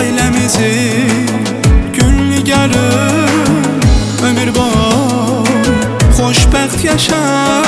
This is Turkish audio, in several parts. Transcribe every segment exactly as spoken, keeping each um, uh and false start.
ailemizin günlügarı. Ömür boyu xoşbəxt yaşa,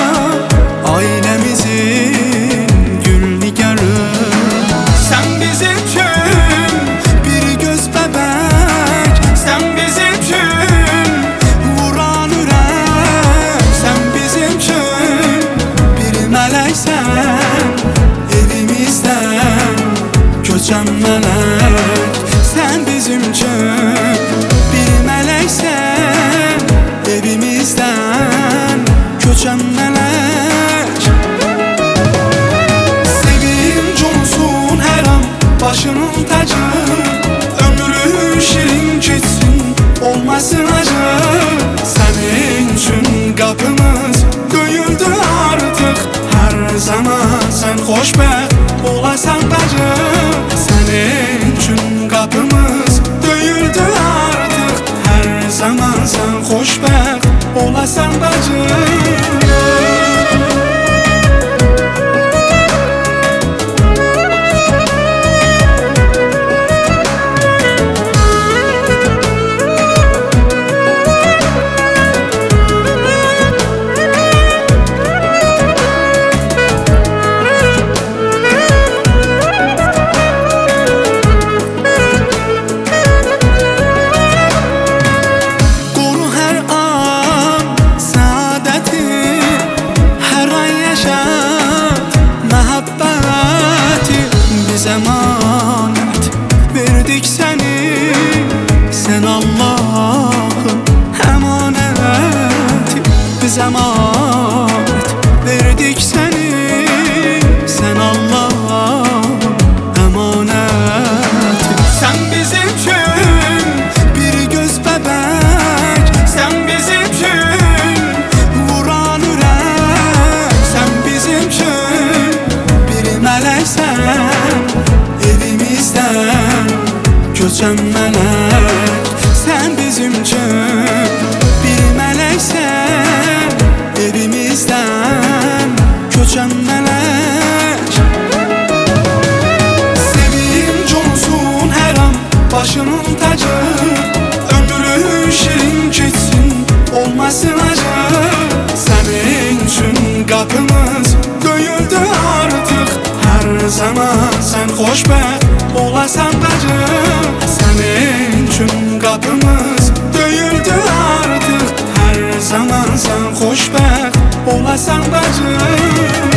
ailemizin günlügarı. Sen bizim için bir göz bebek, sen bizim için vuran ürək, sen bizim için bir meleksen, evimizden köçen melek. Sen bizim için bir meleksen, evimizden köçen melek. Sevimci olsun her an başının tacı, ömrü şirin geçsin olmasın acı. Senin için kapımız döyüldü artık, her zaman sen xoşbəxt olasan bacı. Senin için kapımız döyüldü artık, her zaman sen xoşbəxt olasan bacı. Emanet verdik seni, sen Allah'ın emaneti. Biz emanet verdik seni, sen Allah'ın emaneti. Sen bizim için bir göz bebek, sen bizim için vuran ürək, sen bizim için bir meleksen, evimizden köçen melek. Sen bizim için bir meleksen, evimizden köçen melek. Sevimci olsun her an başının tacı, ömrü şirin geçsin olmasın acı. Senin için kapımız döyüldü artık, her zaman sen xoşbəxt olasan bacı. Senin için kapımız döyüldü artık, her zaman sen xoşbəxt olasan bacı.